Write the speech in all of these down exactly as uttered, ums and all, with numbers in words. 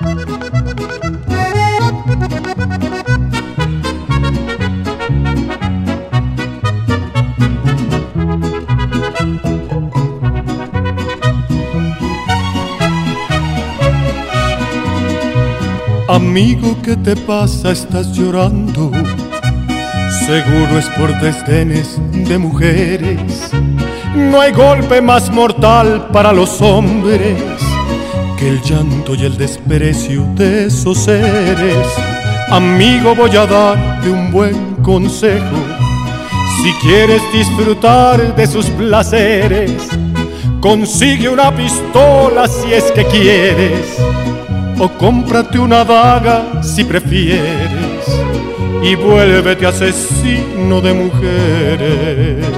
Amigo, ¿qué te pasa? Estás llorando. Seguro es por desdenes de mujeres. No hay golpe más mortal para los hombres que el llanto y el desprecio de esos seres. Amigo, voy a darte un buen consejo. Si quieres disfrutar de sus placeres, consigue una pistola si es que quieres, o cómprate una daga si prefieres, y vuélvete asesino de mujeres.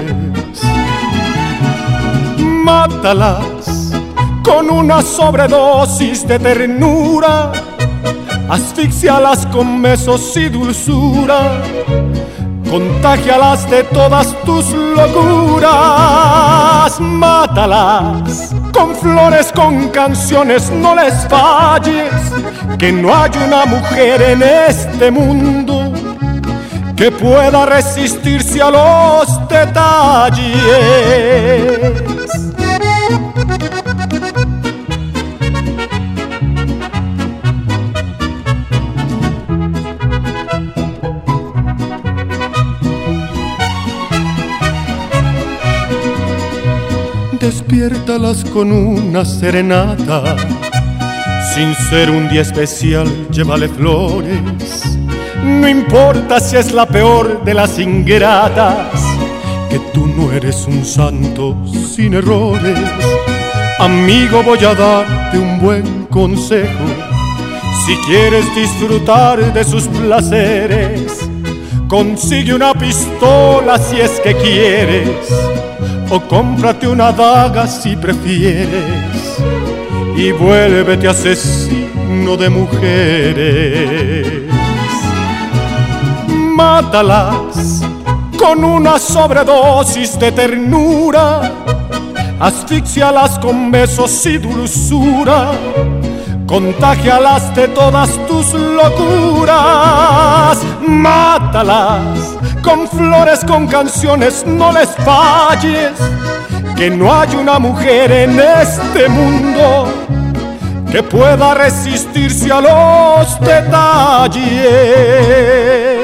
Mátalas con una sobredosis de ternura, asfixialas con besos y dulzura, contágialas de todas tus locuras. Mátalas con flores, con canciones, no les falles, que no hay una mujer en este mundo que pueda resistirse a los detalles. Despiértalas con una serenata, sin ser un día especial, llévale flores. No importa si es la peor de las ingratas, que tú no eres un santo sin errores. Amigo, voy a darte un buen consejo. Si quieres disfrutar de sus placeres, consigue una pistola si es que quieres, o cómprate una daga si prefieres, y vuélvete asesino de mujeres. Mátalas con una sobredosis de ternura, asfixialas con besos y dulzura, contágialas de todas tus locuras. Mátalas con flores, con canciones, no les falles, que no hay una mujer en este mundo que pueda resistirse a los detalles.